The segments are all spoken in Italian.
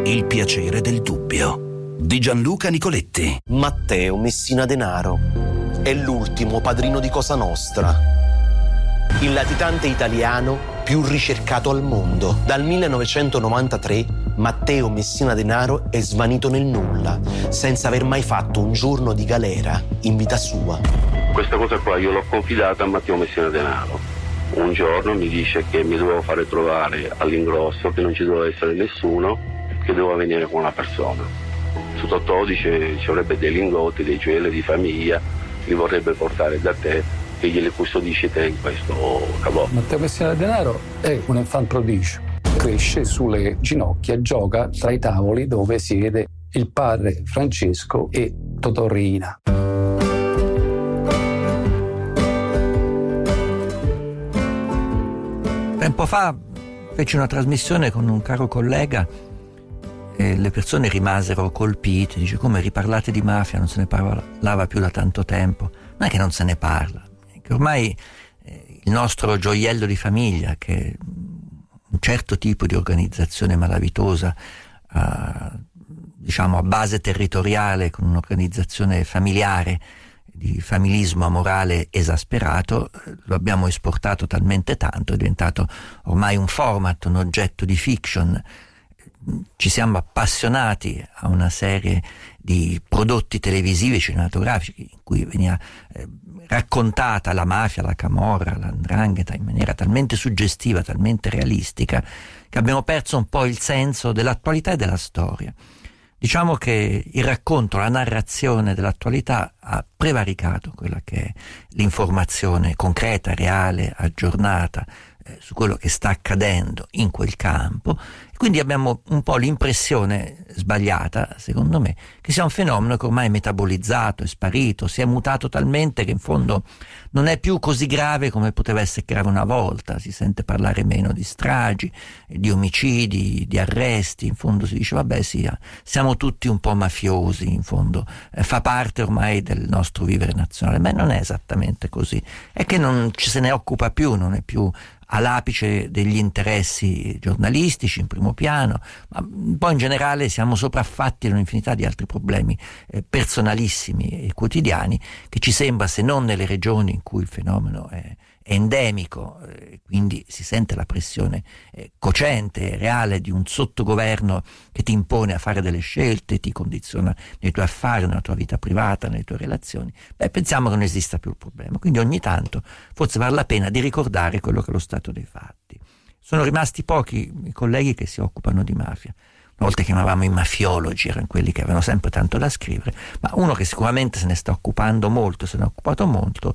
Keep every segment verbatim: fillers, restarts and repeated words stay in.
Il piacere del dubbio di Gianluca Nicoletti. Matteo Messina Denaro è l'ultimo padrino di Cosa Nostra, il latitante italiano più ricercato al mondo. Dal millenovecentonovantatré Matteo Messina Denaro è svanito nel nulla, senza aver mai fatto un giorno di galera in vita sua. Questa cosa qua io l'ho confidata a Matteo Messina Denaro. Un giorno mi dice che mi dovevo fare trovare all'ingrosso, che non ci doveva essere nessuno, che dovevo venire con una persona. Su Totò dice ci avrebbe dei lingotti, dei gioielli di famiglia, li vorrebbe portare da te e glieli custodisci te in questo cavò. Matteo Messina Denaro è un enfant prodigio. Cresce sulle ginocchia, gioca tra i tavoli dove siede il padre Francesco e Totò Riina. Tempo fa feci una trasmissione con un caro collega e le persone rimasero colpite. Dice: come riparlate di mafia, non se ne parlava più da tanto tempo. Non è che non se ne parla, è che ormai eh, il nostro gioiello di famiglia, che è un certo tipo di organizzazione malavitosa a, diciamo a base territoriale, con un'organizzazione familiare di familismo amorale esasperato, lo abbiamo esportato talmente tanto, è diventato ormai un format, un oggetto di fiction. Ci siamo appassionati a una serie di prodotti televisivi cinematografici in cui veniva eh, raccontata la mafia, la camorra, la 'ndrangheta in maniera talmente suggestiva, talmente realistica, che abbiamo perso un po' il senso dell'attualità e della storia. Diciamo che il racconto, la narrazione dell'attualità ha prevaricato quella che è l'informazione concreta, reale, aggiornata eh, su quello che sta accadendo in quel campo. Quindi abbiamo un po' l'impressione sbagliata, secondo me, che sia un fenomeno che ormai è metabolizzato, è sparito, si è mutato talmente che in fondo non è più così grave come poteva essere grave una volta. Si sente parlare meno di stragi, di omicidi, di arresti. In fondo si dice vabbè sì, siamo tutti un po' mafiosi, in fondo eh, fa parte ormai del nostro vivere nazionale. Ma non è esattamente così, è che non ci se ne occupa più, non è più all'apice degli interessi giornalistici in primo piano, ma poi in generale siamo sopraffatti da un'infinità di altri problemi eh, personalissimi e quotidiani, che ci sembra, se non nelle regioni in cui il fenomeno è, è endemico, eh, quindi si sente la pressione eh, cocente, reale di un sottogoverno che ti impone a fare delle scelte, ti condiziona nei tuoi affari, nella tua vita privata, nelle tue relazioni, beh, pensiamo che non esista più il problema. Quindi ogni tanto forse vale la pena di ricordare quello che è lo stato dei fatti. Sono rimasti pochi i colleghi che si occupano di mafia. Una volta chiamavamo i mafiologi, erano quelli che avevano sempre tanto da scrivere, ma uno che sicuramente se ne sta occupando molto, se ne è occupato molto,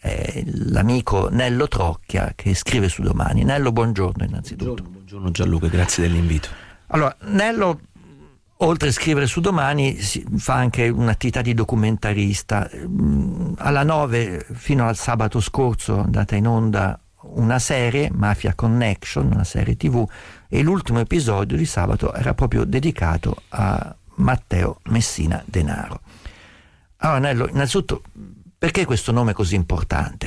è l'amico Nello Trocchia, che scrive su Domani. Nello, buongiorno innanzitutto. Buongiorno, buongiorno Gianluca, grazie dell'invito. Allora, Nello, oltre a scrivere su Domani, si fa anche un'attività di documentarista. Alla nove, fino al sabato scorso, è andata in onda una serie, Mafia Connection, una serie tivù, e l'ultimo episodio di sabato era proprio dedicato a Matteo Messina Denaro. Allora, Nello, innanzitutto, perché questo nome è così importante?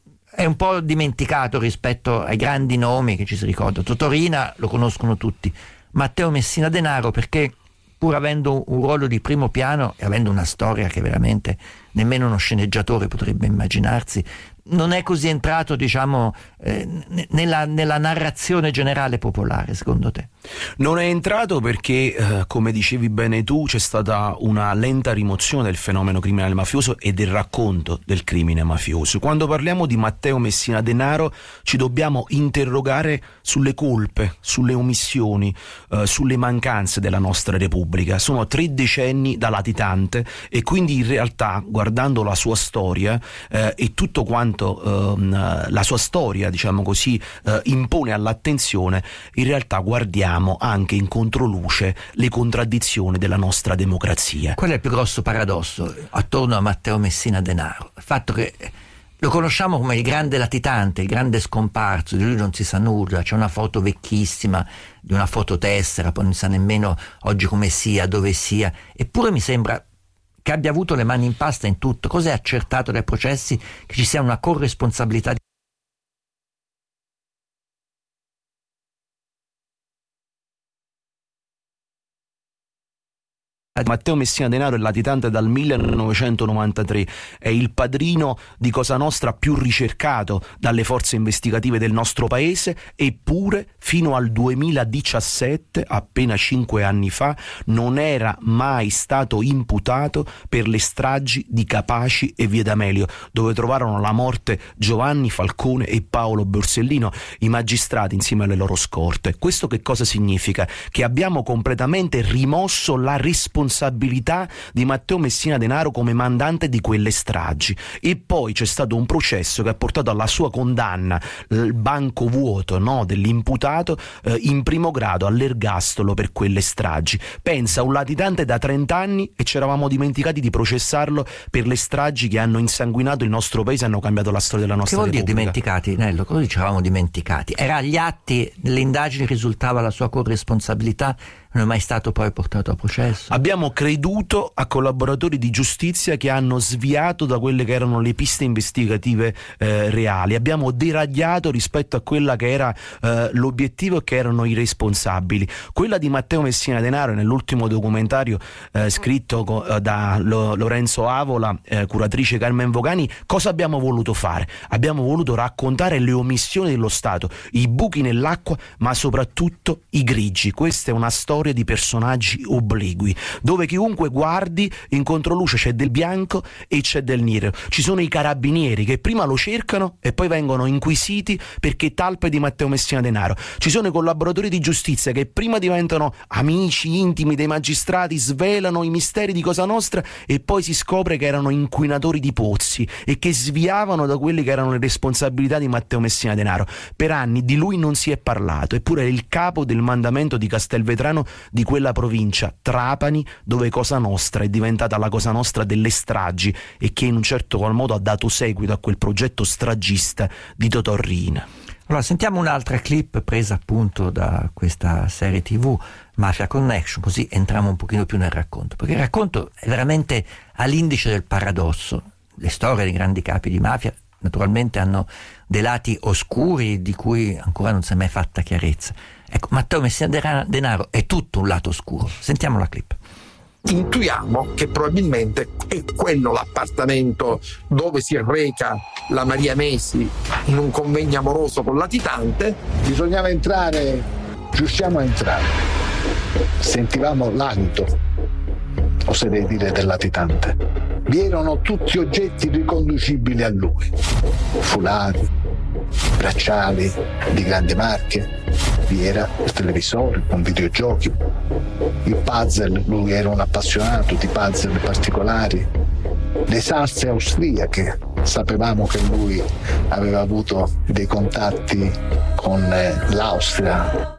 È un po' dimenticato rispetto ai grandi nomi che ci si ricorda. Totò Riina lo conoscono tutti. Matteo Messina Denaro, perché pur avendo un ruolo di primo piano e avendo una storia che veramente nemmeno uno sceneggiatore potrebbe immaginarsi, non è così entrato, diciamo, eh, nella, nella narrazione generale popolare, secondo te? Non è entrato perché, eh, come dicevi bene tu, c'è stata una lenta rimozione del fenomeno criminale mafioso e del racconto del crimine mafioso. Quando parliamo di Matteo Messina Denaro ci dobbiamo interrogare sulle colpe, sulle omissioni, eh, sulle mancanze della nostra Repubblica. Sono tre decenni da latitante e quindi in realtà, guardando la sua storia eh, e tutto quanto ehm, la sua storia, diciamo così, eh, impone all'attenzione, in realtà guardiamo anche in controluce le contraddizioni della nostra democrazia. Quello è il più grosso paradosso attorno a Matteo Messina Denaro, il fatto che lo conosciamo come il grande latitante, il grande scomparso, di lui non si sa nulla, c'è una foto vecchissima di una fototessera, poi non si sa nemmeno oggi come sia, dove sia, eppure mi sembra che abbia avuto le mani in pasta in tutto. Cos'è accertato dai processi? Che ci sia una corresponsabilità di Matteo Messina Denaro è latitante dal millenovecentonovantatré, è il padrino di Cosa Nostra più ricercato dalle forze investigative del nostro paese, eppure fino al duemiladiciassette, appena cinque anni fa, non era mai stato imputato per le stragi di Capaci e Via D'Amelio, dove trovarono la morte Giovanni Falcone e Paolo Borsellino, i magistrati insieme alle loro scorte. Questo che cosa significa? Che abbiamo completamente rimosso la responsabilità di Matteo Messina Denaro come mandante di quelle stragi, e poi c'è stato un processo che ha portato alla sua condanna, il banco vuoto, no, dell'imputato eh, in primo grado all'ergastolo per quelle stragi. Pensa, un latitante da trenta anni e ci eravamo dimenticati di processarlo per le stragi che hanno insanguinato il nostro paese e hanno cambiato la storia della nostra Repubblica. Che vuol Repubblica. dire dimenticati, Nello? Cosa dicevamo dimenticati? Era agli atti, nelle indagini risultava la sua corresponsabilità, non è mai stato poi portato a processo. Abbiamo creduto a collaboratori di giustizia che hanno sviato da quelle che erano le piste investigative eh, reali, abbiamo deragliato rispetto a quella che era eh, l'obiettivo e che erano i responsabili. Quella di Matteo Messina Denaro, nell'ultimo documentario eh, scritto co- eh, da Lo- Lorenzo Avola, eh, curatrice Carmen Vogani, cosa abbiamo voluto fare? Abbiamo voluto raccontare le omissioni dello Stato, i buchi nell'acqua, ma soprattutto i grigi. Questa è una storia di personaggi obliqui, dove chiunque guardi in controluce c'è del bianco e c'è del nero. Ci sono i carabinieri che prima lo cercano e poi vengono inquisiti perché talpe di Matteo Messina Denaro. Ci sono i collaboratori di giustizia che prima diventano amici intimi dei magistrati, svelano i misteri di Cosa Nostra e poi si scopre che erano inquinatori di pozzi e che sviavano da quelle che erano le responsabilità di Matteo Messina Denaro. Per anni di lui non si è parlato, eppure è il capo del mandamento di Castelvetrano, di quella provincia, Trapani, dove Cosa Nostra è diventata la Cosa Nostra delle stragi e che in un certo qual modo ha dato seguito a quel progetto stragista di Totò Riina. Allora sentiamo un'altra clip presa appunto da questa serie tivù Mafia Connection, così entriamo un pochino più nel racconto, perché il racconto è veramente all'indice del paradosso. Le storie dei grandi capi di mafia naturalmente hanno dei lati oscuri di cui ancora non si è mai fatta chiarezza. Ecco, Matteo Messina Denaro è tutto un lato oscuro. Sentiamo la clip. Intuiamo che probabilmente è quello l'appartamento dove si reca la Maria Mesi in un convegno amoroso con latitante. Bisognava entrare, riusciamo a entrare. Sentivamo l'alito, oserei dire, del latitante. Vi erano tutti oggetti riconducibili a lui. Fulari, bracciali di grandi marche, vi era il televisore con videogiochi, i puzzle, lui era un appassionato di puzzle particolari, le salse austriache, sapevamo che lui aveva avuto dei contatti con l'Austria.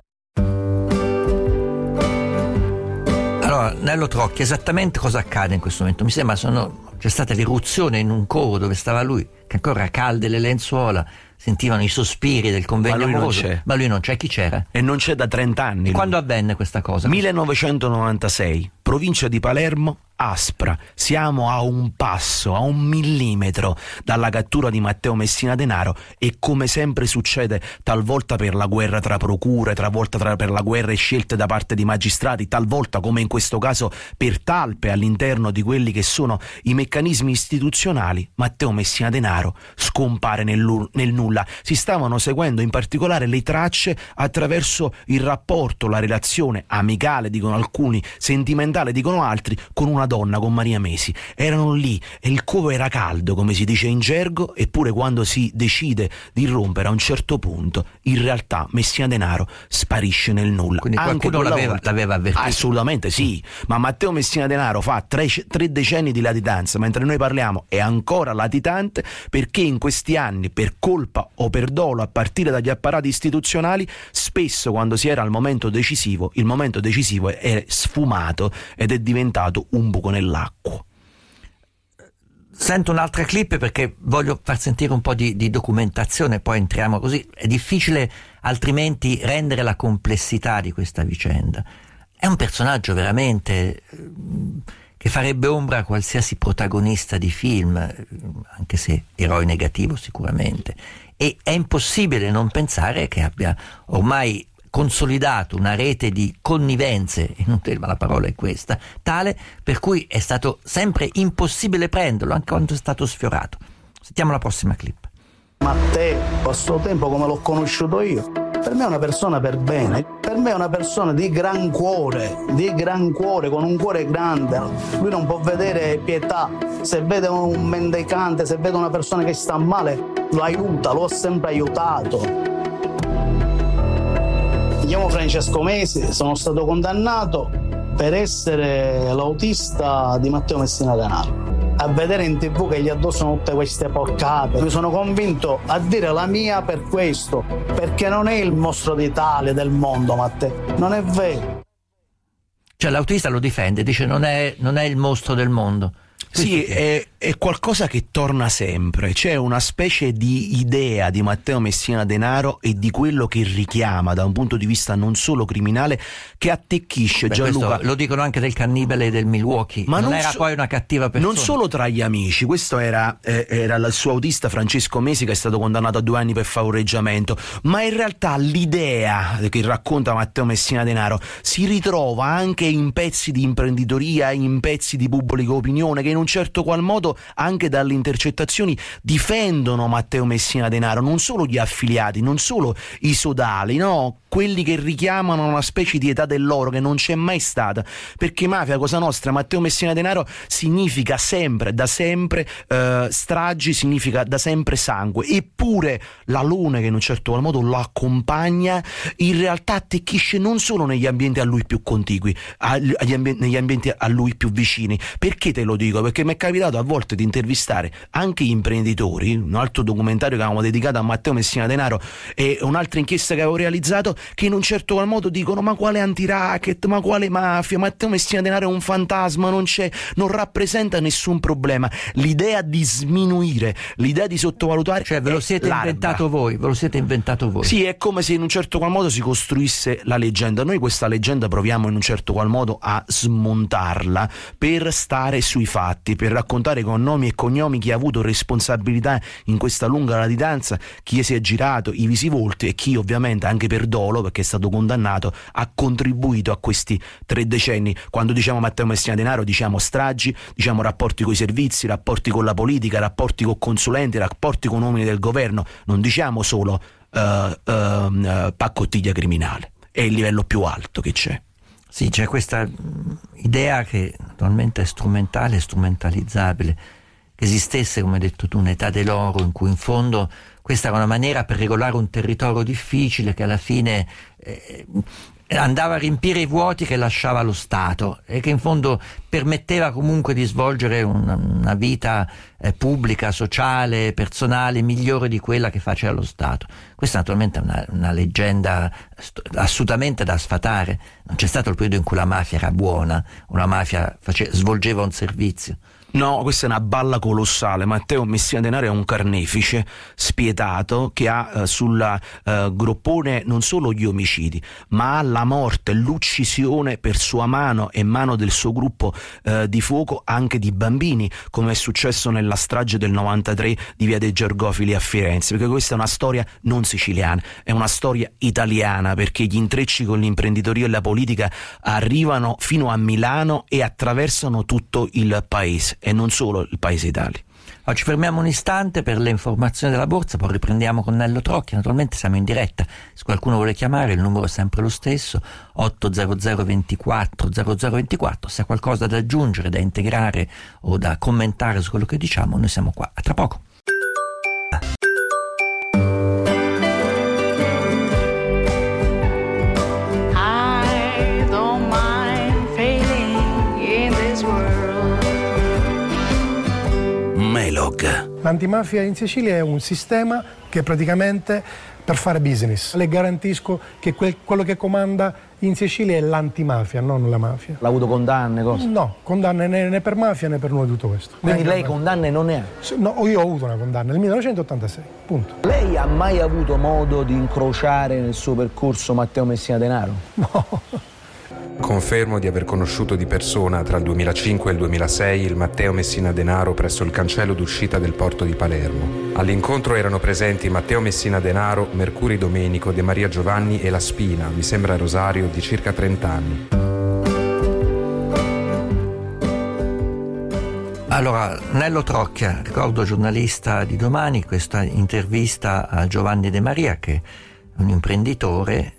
Allora, Nello Trocchi, esattamente cosa accade in questo momento? Mi sembra sono c'è stata l'irruzione in un coro dove stava lui, che ancora calde le lenzuola, sentivano i sospiri del convegno ma lui amoroso, non c'è. ma lui non c'è. Chi c'era? E non c'è da trenta anni. E quando avvenne questa cosa? millenovecentonovantasei, provincia di Palermo, Aspra. Siamo a un passo, a un millimetro dalla cattura di Matteo Messina Denaro e, come sempre succede talvolta per la guerra tra procure, talvolta tra, per la guerra e scelte da parte di magistrati, talvolta come in questo caso per talpe all'interno di quelli che sono i meccanismi istituzionali, Matteo Messina Denaro scompare nel, nel nulla. Si stavano seguendo in particolare le tracce attraverso il rapporto, la relazione amicale, dicono alcuni, sentimentale, dicono altri, con una donna, con Maria Mesi. Erano lì e il covo era caldo, come si dice in gergo, eppure quando si decide di rompere a un certo punto, in realtà Messina Denaro sparisce nel nulla. Quindi Anche qualcuno l'aveva, l'aveva avvertito? Assolutamente sì, ma Matteo Messina Denaro fa tre, tre decenni di latitanza, mentre noi parliamo è ancora latitante, perché in questi anni, per colpa o per dolo a partire dagli apparati istituzionali, spesso quando si era al momento decisivo, il momento decisivo è sfumato ed è diventato un buco nell'acqua. Sento un'altra clip perché voglio far sentire un po' di, di documentazione, poi entriamo così. È difficile altrimenti rendere la complessità di questa vicenda. È un personaggio veramente che farebbe ombra a qualsiasi protagonista di film, anche se eroe negativo sicuramente, e è impossibile non pensare che abbia ormai consolidato una rete di connivenze, inutile ma la parola è questa, tale per cui è stato sempre impossibile prenderlo, anche quando è stato sfiorato. Sentiamo la prossima clip. Matteo, a suo tempo come l'ho conosciuto io, per me è una persona per bene, per me è una persona di gran cuore, di gran cuore, con un cuore grande. Lui non può vedere pietà, se vede un mendicante, se vede una persona che sta male, lo aiuta, lo ha sempre aiutato. Mi chiamo Francesco Mesi, sono stato condannato per essere l'autista di Matteo Messina Denaro. A vedere in tv che gli addossano tutte queste porcate, mi sono convinto a dire la mia per questo, perché non è il mostro d'Italia, del mondo, Matteo, non è vero. Cioè l'autista lo difende, dice non è, non è il mostro del mondo. Sì, è, è qualcosa che torna sempre, c'è una specie di idea di Matteo Messina Denaro e di quello che richiama da un punto di vista non solo criminale, che attecchisce. Beh, Gianluca. Lo dicono anche del cannibale del Milwaukee, ma non, non era so, poi una cattiva persona. Non solo tra gli amici, questo era, eh, era il suo autista Francesco Mesi, che è stato condannato a due anni per favoreggiamento, ma in realtà l'idea che racconta Matteo Messina Denaro si ritrova anche in pezzi di imprenditoria, in pezzi di pubblica opinione, che in un certo qual modo anche dalle intercettazioni difendono Matteo Messina Denaro, non solo gli affiliati, non solo i sodali, no, quelli che richiamano una specie di età dell'oro che non c'è mai stata, perché mafia, Cosa Nostra, Matteo Messina Denaro significa sempre, da sempre eh, stragi, significa da sempre sangue, eppure l'alone che in un certo qual modo lo accompagna in realtà attecchisce non solo negli ambienti a lui più contigui, agli ambienti, negli ambienti a lui più vicini. Perché te lo dico? Perché mi è capitato a volte di intervistare anche imprenditori, un altro documentario che avevamo dedicato a Matteo Messina Denaro e un'altra inchiesta che avevo realizzato, che in un certo qual modo dicono ma quale anti-racket, ma quale mafia, Matteo Messina Denaro è un fantasma, non c'è, non rappresenta nessun problema. L'idea di sminuire, l'idea di sottovalutare, cioè ve lo siete larga. inventato voi, ve lo siete inventato voi. Sì, è come se in un certo qual modo si costruisse la leggenda. Noi questa leggenda proviamo in un certo qual modo a smontarla per stare sui fatti, per raccontare con nomi e cognomi chi ha avuto responsabilità in questa lunga latitanza, chi si è girato i visi volti e chi ovviamente anche per dolo, perché è stato condannato, ha contribuito a questi tre decenni. Quando diciamo Matteo Messina Denaro diciamo stragi, diciamo rapporti con i servizi, rapporti con la politica, rapporti con consulenti, rapporti con uomini del governo, non diciamo solo uh, uh, uh, paccottiglia criminale. È il livello più alto che c'è. Sì, c'è questa idea che naturalmente è strumentale e strumentalizzabile, che esistesse, come hai detto tu, un'età dell'oro in cui in fondo questa era una maniera per regolare un territorio difficile che alla fine eh, andava a riempire i vuoti che lasciava lo Stato e che in fondo permetteva comunque di svolgere una, una vita eh, pubblica, sociale, personale migliore di quella che faceva lo Stato. Questa naturalmente è una, una leggenda st- assolutamente da sfatare. Non c'è stato il periodo in cui la mafia era buona o la mafia face- svolgeva un servizio. No, questa è una balla colossale. Matteo Messina Denaro è un carnefice spietato che ha eh, sul eh, groppone non solo gli omicidi, ma ha la morte, l'uccisione per sua mano e mano del suo gruppo eh, di fuoco anche di bambini, come è successo nella strage del novantatré di Via dei Gergofili a Firenze, perché questa è una storia non siciliana, è una storia italiana, perché gli intrecci con l'imprenditoria e la politica arrivano fino a Milano e attraversano tutto il paese e non solo il paese Italia. Allora, ci fermiamo un istante per le informazioni della borsa, poi riprendiamo con Nello Trocchi. Naturalmente siamo in diretta, se qualcuno vuole chiamare il numero è sempre lo stesso, otto zero zero ventiquattro zero zero ventiquattro. Se ha qualcosa da aggiungere, da integrare o da commentare su quello che diciamo, noi siamo qua. A tra poco. L'antimafia in Sicilia è un sistema che praticamente per fare business. Le garantisco che quel, quello che comanda in Sicilia è l'antimafia, non la mafia. L'ha avuto condanne, cosa? No, condanne né, né per mafia né per nulla di tutto questo. Quindi lei condanne non ne ha? No, io ho avuto una condanna nel millenovecentottantasei, punto. Lei ha mai avuto modo di incrociare nel suo percorso Matteo Messina Denaro? No. Confermo di aver conosciuto di persona tra il duemilacinque e il duemilasei il Matteo Messina Denaro presso il cancello d'uscita del porto di Palermo. All'incontro erano presenti Matteo Messina Denaro, Mercuri Domenico, De Maria Giovanni e La Spina, mi sembra Rosario, di circa trenta anni. Allora, Nello Trocchia, ricordo giornalista di Domani, questa intervista a Giovanni De Maria, che è un imprenditore.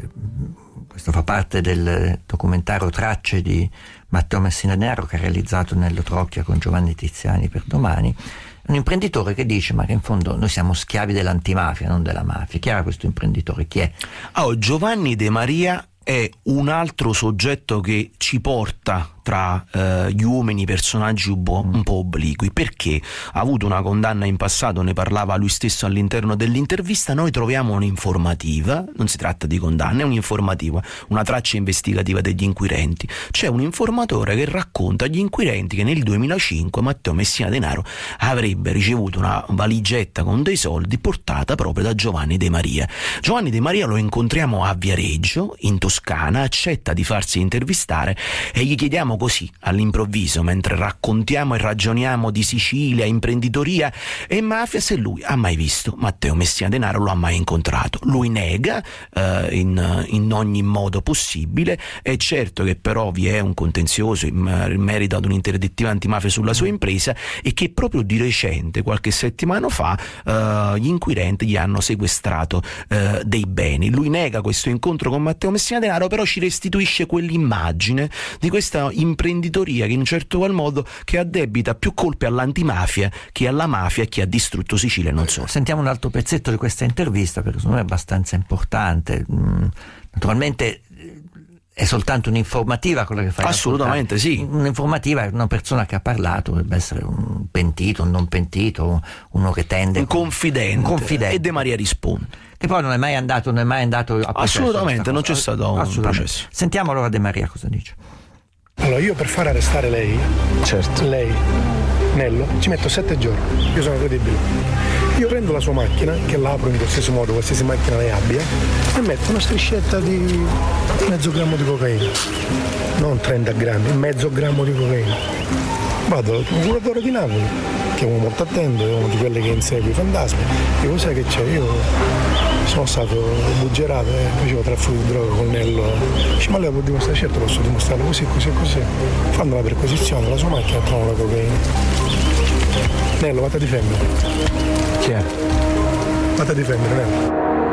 Questo fa parte del documentario Tracce di Matteo Messina Denaro, che ha realizzato Nello Trocchia con Giovanni Tiziani per Domani. Un imprenditore che dice: ma che in fondo noi siamo schiavi dell'antimafia, non della mafia. Chi era questo imprenditore? Chi è? Oh, Giovanni De Maria è un altro soggetto che ci porta tra eh, gli uomini personaggi un po', un po' obliqui, perché ha avuto una condanna in passato, ne parlava lui stesso all'interno dell'intervista. Noi troviamo un'informativa, non si tratta di condanna, è un'informativa, una traccia investigativa degli inquirenti. C'è un informatore che racconta agli inquirenti che nel duemilacinque Matteo Messina Denaro avrebbe ricevuto una valigetta con dei soldi portata proprio da Giovanni De Maria. Giovanni De Maria lo incontriamo a Viareggio, in Toscana, accetta di farsi intervistare e gli chiediamo così all'improvviso, mentre raccontiamo e ragioniamo di Sicilia, imprenditoria e mafia, se lui ha mai visto Matteo Messina Denaro, lo ha mai incontrato. Lui nega eh, in, in ogni modo possibile. È certo che però vi è un contenzioso in, in merito ad un'interdittiva antimafia sulla sua impresa, e che proprio di recente, qualche settimana fa, eh, gli inquirenti gli hanno sequestrato eh, dei beni. Lui nega questo incontro con Matteo Messina Denaro, però ci restituisce quell'immagine di questa imprenditoria che in un certo qual modo che addebita più colpe all'antimafia che alla mafia e che ha distrutto Sicilia e non solo. Sentiamo un altro pezzetto di questa intervista, perché secondo me è abbastanza importante. Mm, naturalmente è soltanto un'informativa quella che fai. Assolutamente ascoltare. Sì. Un'informativa è una persona che ha parlato, dovrebbe essere un pentito, un non pentito, uno che tende. Un confidente. Un confidente. E De Maria risponde. Che poi non è mai andato, non è mai andato a processo. Assolutamente, non c'è stato un processo. Sentiamo allora De Maria cosa dice. Allora, io per far arrestare lei, certo, lei, Nello, ci metto sette giorni. Io sono credibile. Io prendo la sua macchina, che la apro in qualsiasi modo, qualsiasi macchina lei abbia, e metto una striscetta di mezzo grammo di cocaina. Non trenta grammi, mezzo grammo di cocaina. Vado al procuratore di Napoli, che è uno molto attento, è uno di quelli che insegue i fantasmi. Dico: sai che c'è? Io sono stato buggerato e facevo traffico di droga con Nello. Dice: ma lei può dimostrare? Certo, posso dimostrarlo così, così e così. Fanno la perquisizione, la sua macchina, trovano la cocaina. Nello, vatti a difendere. Chi è? Vatti a difendere, Nello.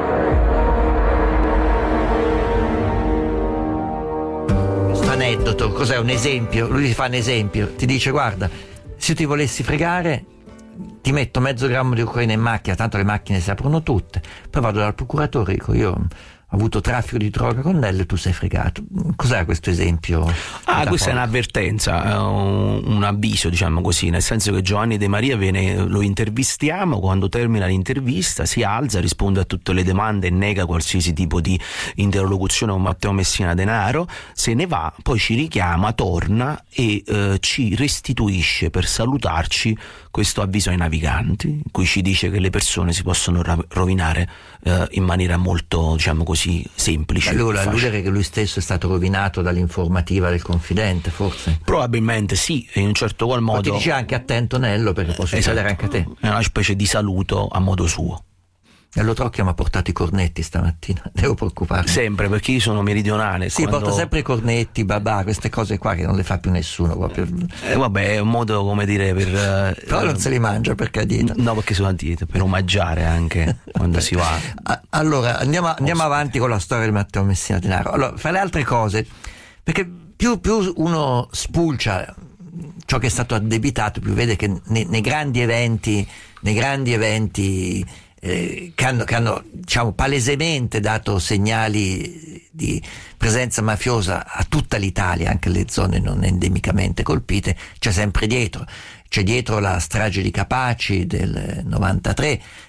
Aneddoto, cos'è? Un esempio? Lui ti fa un esempio, ti dice: guarda, se io ti volessi fregare ti metto mezzo grammo di cocaina in macchina, tanto le macchine si aprono tutte, poi vado dal procuratore e dico: io ho avuto traffico di droga con Nello e tu sei fregato. Cos'è questo esempio? Ah, questa è un'avvertenza, un, un avviso, diciamo così, nel senso che Giovanni De Maria viene, lo intervistiamo, quando termina l'intervista si alza, risponde a tutte le domande e nega qualsiasi tipo di interlocuzione con Matteo Messina Denaro, se ne va, poi ci richiama, torna e eh, ci restituisce per salutarci questo avviso ai naviganti, in cui ci dice che le persone si possono rovinare eh, in maniera molto, diciamo così, semplice. Allora alludere che lui stesso è stato rovinato dall'informativa del confidente, forse? Probabilmente sì, in un certo qual modo. Ma ti dice anche: attento Nello, perché può succedere esatto, anche a te. È una specie di saluto a modo suo. Nello Trocchia mi ha portato i cornetti stamattina, devo preoccuparmi. Sempre, perché io sono meridionale. Sì, quando... porta sempre i cornetti, babà, queste cose qua che non le fa più nessuno proprio. Eh, vabbè, è un modo, come dire, per... Però non se li mangia perché a dieta. No, perché sono a dieta, per omaggiare anche quando si va. Allora, andiamo, andiamo avanti con la storia di Matteo Messina Denaro. Allora, fra le altre cose, perché più, più uno spulcia ciò che è stato addebitato, più vede che nei, nei grandi eventi, nei grandi eventi Eh, che hanno, che hanno diciamo palesemente dato segnali di presenza mafiosa a tutta l'Italia, anche le zone non endemicamente colpite, c'è sempre dietro. C'è dietro la strage di Capaci del novantatré,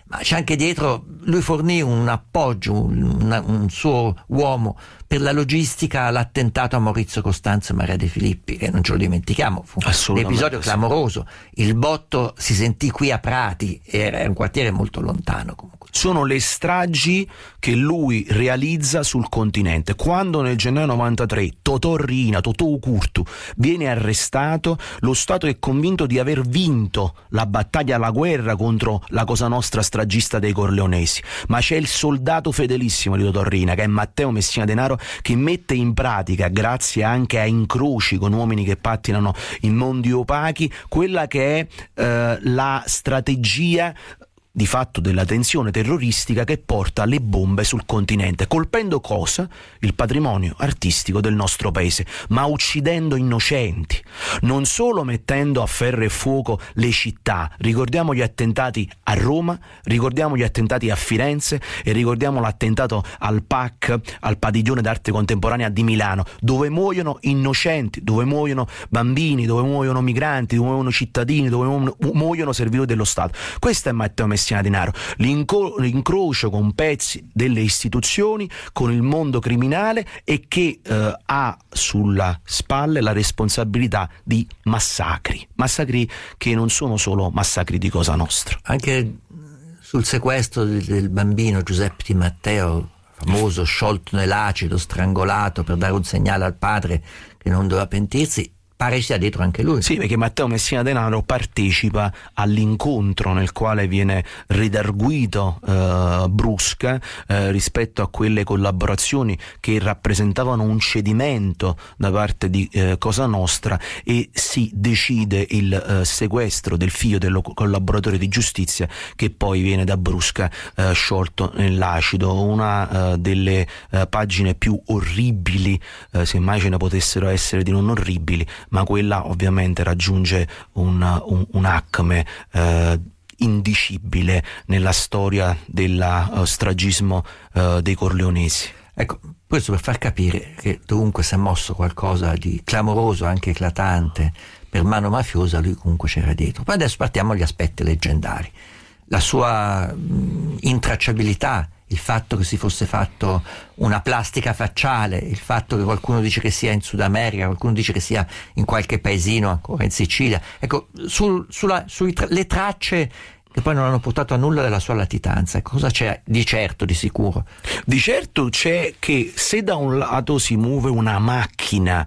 ma c'è anche dietro, lui fornì un appoggio, un, un suo uomo per la logistica all'attentato a Maurizio Costanzo e Maria De Filippi, che non ce lo dimentichiamo, fu un episodio clamoroso. Il botto si sentì qui a Prati, era un quartiere molto lontano comunque. Sono le stragi che lui realizza sul continente. Quando nel gennaio novantatré Totò Riina, Totò Curtu, viene arrestato, lo Stato è convinto di aver vinto la battaglia, la guerra contro la Cosa Nostra stragista dei Corleonesi, ma c'è il soldato fedelissimo di Totò Riina, che è Matteo Messina Denaro, che mette in pratica, grazie anche a incroci con uomini che pattinano in mondi opachi, quella che è eh, la strategia di fatto della tensione terroristica che porta le bombe sul continente, colpendo cosa? Il patrimonio artistico del nostro paese, ma uccidendo innocenti, non solo mettendo a ferro e fuoco le città. Ricordiamo gli attentati a Roma, ricordiamo gli attentati a Firenze e ricordiamo l'attentato al P A C, al Padiglione d'Arte Contemporanea di Milano, dove muoiono innocenti, dove muoiono bambini, dove muoiono migranti, dove muoiono cittadini, dove muoiono, muoiono servitori dello Stato. Questo è Matteo Messina Denaro, l'incro- l'incrocio con pezzi delle istituzioni, con il mondo criminale, e che eh, ha sulla spalle la responsabilità di massacri, massacri che non sono solo massacri di Cosa Nostra. Anche sul sequestro del, del bambino Giuseppe Di Matteo, famoso, sciolto nell'acido, strangolato per dare un segnale al padre che non doveva pentirsi, pare sia dietro anche lui. Sì, perché Matteo Messina Denaro partecipa all'incontro nel quale viene redarguito eh, Brusca eh, rispetto a quelle collaborazioni che rappresentavano un cedimento da parte di eh, Cosa Nostra, e si decide il eh, sequestro del figlio del collaboratore di giustizia, che poi viene da Brusca eh, sciolto nell'acido. Una eh, delle eh, pagine più orribili, eh, se mai ce ne potessero essere di non orribili, ma quella ovviamente raggiunge un, un, un acme eh, indicibile nella storia del uh, stragismo uh, dei Corleonesi. Ecco, questo per far capire che dovunque si è mosso qualcosa di clamoroso, anche eclatante, per mano mafiosa, lui comunque c'era dietro. Poi adesso partiamo agli aspetti leggendari. La sua mh, intracciabilità, il fatto che si fosse fatto una plastica facciale, il fatto che qualcuno dice che sia in Sud America, qualcuno dice che sia in qualche paesino ancora in Sicilia. Ecco, sul, sulla, sulle tra- tracce che poi non hanno portato a nulla della sua latitanza, cosa c'è di certo, di sicuro? Di certo c'è che se da un lato si muove una macchina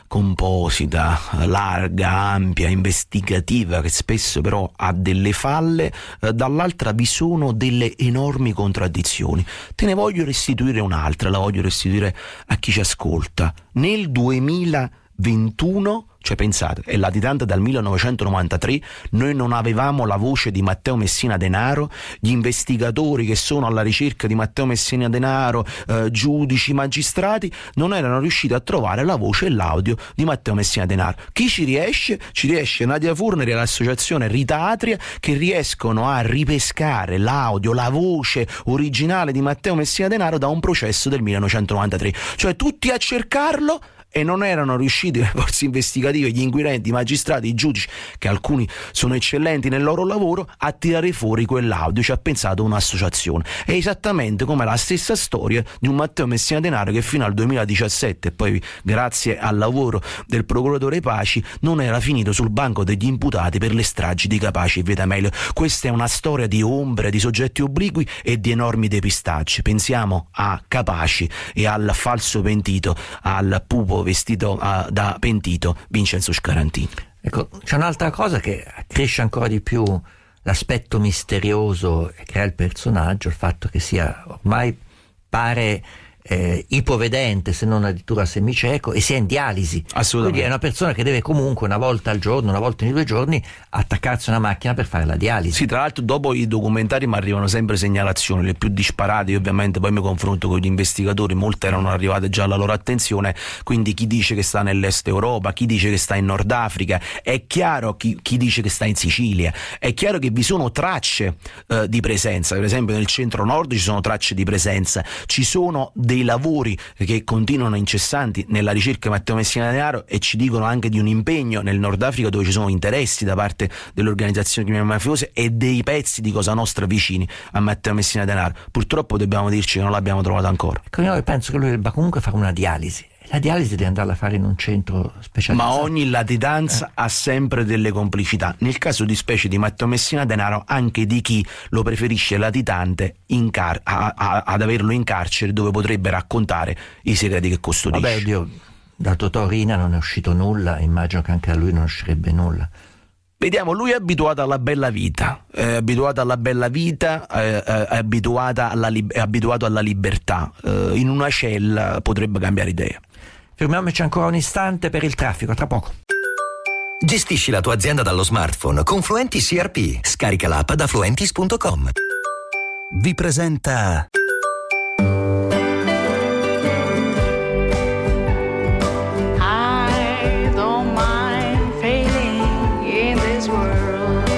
composita, larga, ampia, investigativa, che spesso però ha delle falle, eh, dall'altra vi sono delle enormi contraddizioni. Te ne voglio restituire un'altra, la voglio restituire a chi ci ascolta. Nel duemilaventuno, cioè pensate, è latitante dal millenovecentonovantatré, noi non avevamo la voce di Matteo Messina Denaro, gli investigatori che sono alla ricerca di Matteo Messina Denaro, eh, giudici, magistrati, non erano riusciti a trovare la voce e l'audio di Matteo Messina Denaro. Chi ci riesce? Ci riesce Nadia Furneri e l'associazione Rita Atria, che riescono a ripescare l'audio, la voce originale di Matteo Messina Denaro da un processo del millenovecentonovantatré. Cioè tutti a cercarlo, e non erano riusciti le forze investigative, gli inquirenti, i magistrati, i giudici, che alcuni sono eccellenti nel loro lavoro, a tirare fuori quell'audio. Ci ha pensato un'associazione. È esattamente come la stessa storia di un Matteo Messina Denaro che fino al duemiladiciassette, poi grazie al lavoro del procuratore Paci, non era finito sul banco degli imputati per le stragi di Capaci e Via D'Amelio. Questa è una storia di ombre, di soggetti obliqui e di enormi depistaggi. Pensiamo a Capaci e al falso pentito, al pupo vestito uh, da pentito Vincenzo Scarantini. Ecco, c'è un'altra cosa che cresce ancora di più l'aspetto misterioso e crea il personaggio, il fatto che sia ormai pare eh, ipovedente, se non addirittura semicieco, e sia in dialisi. Assolutamente. Quindi è una persona che deve comunque una volta al giorno, una volta ogni due giorni, attaccarsi a una macchina per fare la dialisi. Sì, tra l'altro dopo i documentari mi arrivano sempre segnalazioni, le più disparate. Io ovviamente poi mi confronto con gli investigatori, molte erano arrivate già alla loro attenzione, quindi chi dice che sta nell'est Europa, chi dice che sta in Nord Africa, è chiaro, chi, chi dice che sta in Sicilia, è chiaro che vi sono tracce eh, di presenza. Per esempio nel centro nord ci sono tracce di presenza, ci sono dei dei lavori che continuano incessanti nella ricerca di Matteo Messina Denaro, e ci dicono anche di un impegno nel Nord Africa dove ci sono interessi da parte delle organizzazioni criminali mafiose e dei pezzi di Cosa Nostra vicini a Matteo Messina Denaro. Purtroppo dobbiamo dirci che non l'abbiamo trovato ancora. Ecco, io penso che lui debba comunque fare una dialisi. La dialisi deve andarla a fare in un centro specializzato. Ma ogni latitanza eh. ha sempre delle complicità. Nel caso di specie di Matteo Messina Denaro, anche di chi lo preferisce latitante in car- a- a- ad averlo in carcere, dove potrebbe raccontare i segreti che custodisce. Vabbè, oddio, da Totò Riina non è uscito nulla, immagino che anche da lui non uscirebbe nulla. Vediamo, lui è abituato alla bella vita, è abituato alla bella vita, è, è, abituata alla li- è abituato alla libertà. Eh, in una cella potrebbe cambiare idea. Fermiamoci ancora un istante per il traffico, tra poco. Gestisci la tua azienda dallo smartphone con Fluentis C R P. Scarica l'app da fluentis punto com. Vi presenta I don't mind failing in this world.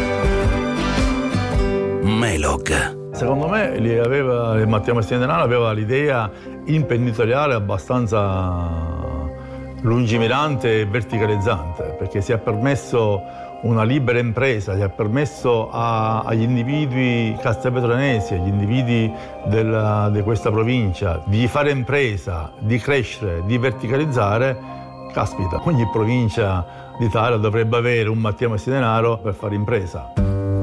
Melog. Secondo me li aveva, Matteo Messina Denaro aveva l'idea imprenditoriale abbastanza lungimirante e verticalizzante, perché si è permesso una libera impresa, si è permesso a, agli individui castelvetronesi, agli individui della, di questa provincia di fare impresa, di crescere, di verticalizzare. Caspita, ogni provincia d'Italia dovrebbe avere un Matteo Messina Denaro per fare impresa.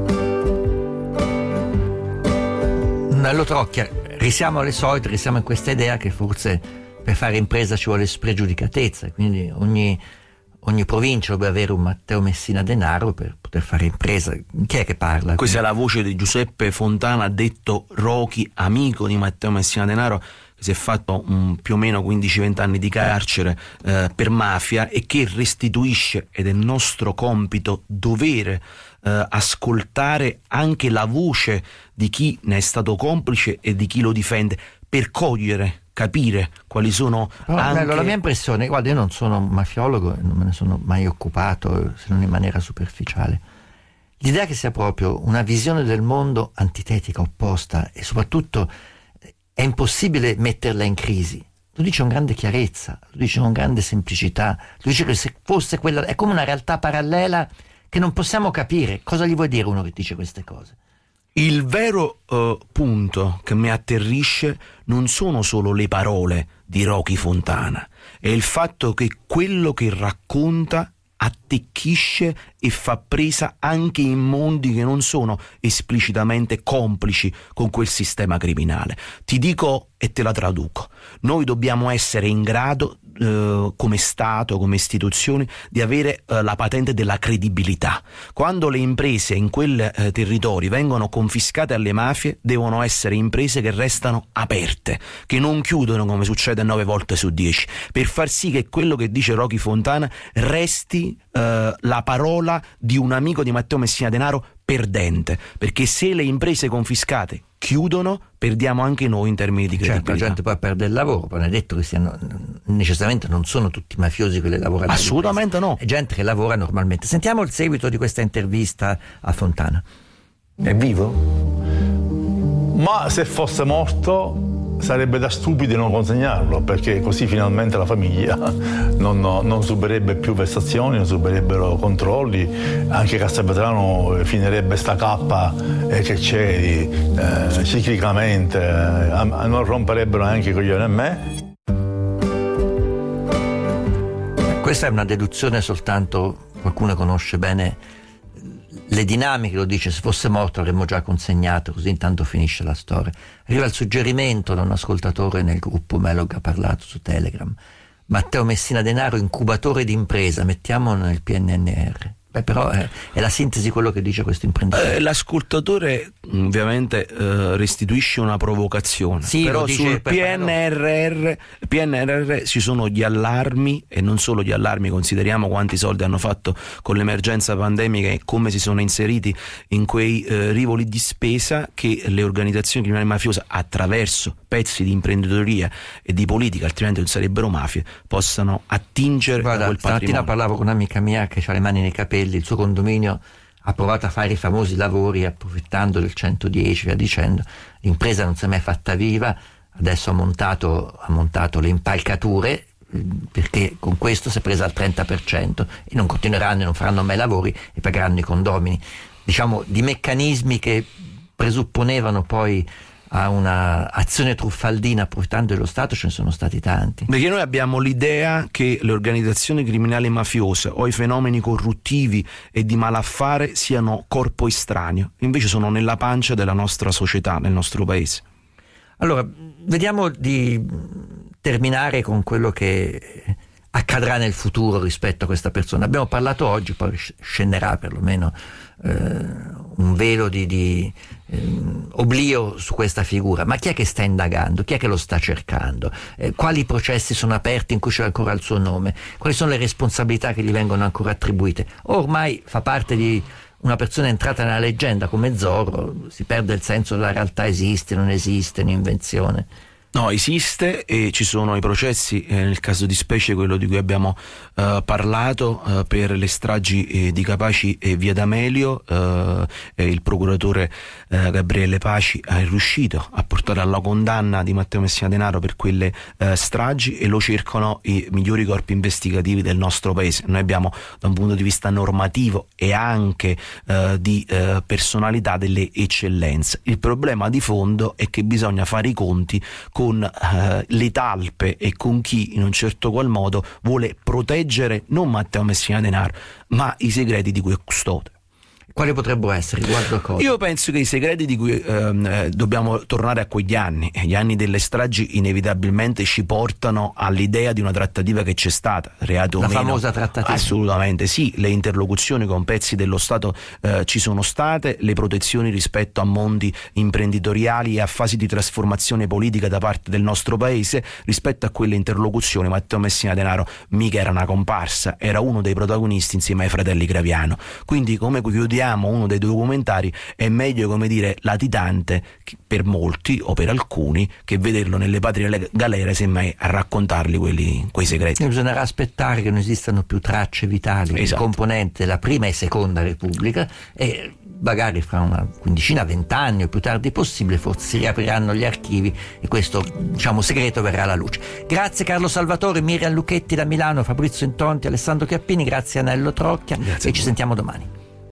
Nello Trocchia, risiamo alle solite, risiamo in questa idea che forse per fare impresa ci vuole spregiudicatezza, quindi ogni, ogni provincia dovrebbe avere un Matteo Messina Denaro per poter fare impresa. Chi è che parla? Questa quindi è la voce di Giuseppe Fontana, detto Rocky, amico di Matteo Messina Denaro, che si è fatto um, più o meno quindici venti anni di carcere eh, per mafia, e che restituisce, ed è nostro compito, dovere, eh, ascoltare anche la voce di chi ne è stato complice e di chi lo difende, per cogliere, capire quali sono Però, anche... La mia impressione, guarda, io non sono un mafiologo, non me ne sono mai occupato, se non in maniera superficiale. L'idea che sia proprio una visione del mondo antitetica, opposta, e soprattutto è impossibile metterla in crisi. Lo dice con grande chiarezza, lo dice con grande semplicità, lo dice che se fosse quella... è come una realtà parallela che non possiamo capire. Cosa gli vuoi dire uno che dice queste cose? Il vero uh, punto che mi atterrisce non sono solo le parole di Rocky Fontana, è il fatto che quello che racconta attecchisce e fa presa anche in mondi che non sono esplicitamente complici con quel sistema criminale. Ti dico e te la traduco: noi dobbiamo essere in grado, eh, come Stato, come istituzioni, di avere eh, la patente della credibilità. Quando le imprese in quel eh, territori vengono confiscate alle mafie, devono essere imprese che restano aperte, che non chiudono come succede nove volte su dieci, per far sì che quello che dice Rocky Fontana resti eh, la parola di un amico di Matteo Messina Denaro perdente, perché se le imprese confiscate chiudono, perdiamo anche noi in termini di credibilità. Certo, la gente poi perde il lavoro, poi non è detto che siano necessariamente, non sono tutti mafiosi quelli che lavorano. Assolutamente no. È gente che lavora normalmente. Sentiamo il seguito di questa intervista a Fontana. È vivo? Ma se fosse morto sarebbe da stupidi non consegnarlo, perché così finalmente la famiglia non, non subirebbe più vessazioni, non subirebbero controlli, anche Castelvetrano finirebbe sta cappa eh, che c'è eh, ciclicamente, eh, non romperebbero neanche i coglioni a me. Questa è una deduzione soltanto, qualcuno conosce bene le dinamiche, lo dice: se fosse morto avremmo già consegnato, così intanto finisce la storia. Arriva il suggerimento da un ascoltatore nel gruppo Melog, ha parlato su Telegram: Matteo Messina Denaro, incubatore di impresa, mettiamo nel P N R R. Beh, però è, è la sintesi di quello che dice questo imprenditore. Eh, l'ascoltatore ovviamente eh, restituisce una provocazione, sì, però sul P N R R, P N R R ci sono gli allarmi, e non solo gli allarmi. Consideriamo quanti soldi hanno fatto con l'emergenza pandemica e come si sono inseriti in quei eh, rivoli di spesa che le organizzazioni criminali mafiose, attraverso pezzi di imprenditoria e di politica, altrimenti non sarebbero mafie, possano attingere. Guarda, da quel patrimonio. Stamattina parlavo con un'amica mia che ha le mani nei capelli. Il suo condominio ha provato a fare i famosi lavori approfittando del centodieci, via dicendo. L'impresa non si è mai fatta viva, adesso ha montato, ha montato le impalcature, perché con questo si è presa al trenta per cento e non continueranno e non faranno mai lavori e pagheranno i condomini. Diciamo, di meccanismi che presupponevano poi a una azione truffaldina approfittando dello Stato ce ne sono stati tanti. Perché noi abbiamo l'idea che le organizzazioni criminali mafiose o i fenomeni corruttivi e di malaffare siano corpo estraneo, invece sono nella pancia della nostra società, nel nostro paese. Allora, vediamo di terminare con quello che accadrà nel futuro rispetto a questa persona. Abbiamo parlato oggi, poi scenderà perlomeno eh, un velo di, di eh, oblio su questa figura. Ma chi è che sta indagando? Chi è che lo sta cercando? Eh, quali processi sono aperti in cui c'è ancora il suo nome? Quali sono le responsabilità che gli vengono ancora attribuite? Ormai fa parte di una persona entrata nella leggenda come Zorro, si perde il senso della realtà. Esiste, non esiste, un'invenzione? No, esiste e ci sono i processi, eh, nel caso di specie quello di cui abbiamo eh, parlato, eh, per le stragi eh, di Capaci e Via D'Amelio. Eh, il procuratore eh, Gabriele Paci è riuscito a portare alla condanna di Matteo Messina Denaro per quelle eh, stragi, e lo cercano i migliori corpi investigativi del nostro paese. Noi abbiamo, da un punto di vista normativo e anche eh, di eh, personalità, delle eccellenze. Il problema di fondo è che bisogna fare i conti con eh, le talpe e con chi in un certo qual modo vuole proteggere non Matteo Messina Denaro ma i segreti di cui è custode. Quali potrebbero essere? Riguardo a cosa? Io penso che i segreti di cui ehm, eh, dobbiamo tornare a quegli anni, gli anni delle stragi inevitabilmente ci portano all'idea di una trattativa che c'è stata, reato o meno. La famosa trattativa. Assolutamente sì, le interlocuzioni con pezzi dello Stato eh, ci sono state, le protezioni rispetto a mondi imprenditoriali e a fasi di trasformazione politica da parte del nostro paese. Rispetto a quelle interlocuzioni Matteo Messina Denaro mica era una comparsa, era uno dei protagonisti insieme ai fratelli Graviano. Quindi, come chiudiamo uno dei documentari, è meglio, come dire, latitante per molti o per alcuni che vederlo nelle patrie galere, semmai a raccontarli quelli, quei segreti. E bisognerà aspettare che non esistano più tracce vitali, esatto, di componenti della prima e seconda Repubblica, e magari fra una quindicina, vent'anni o più tardi possibile forse si riapriranno gli archivi e questo, diciamo, segreto verrà alla luce. Grazie Carlo Salvatore, Miriam Lucchetti da Milano, Fabrizio Intonti, Alessandro Chiappini, grazie Anello Trocchia, grazie, e ci sentiamo domani.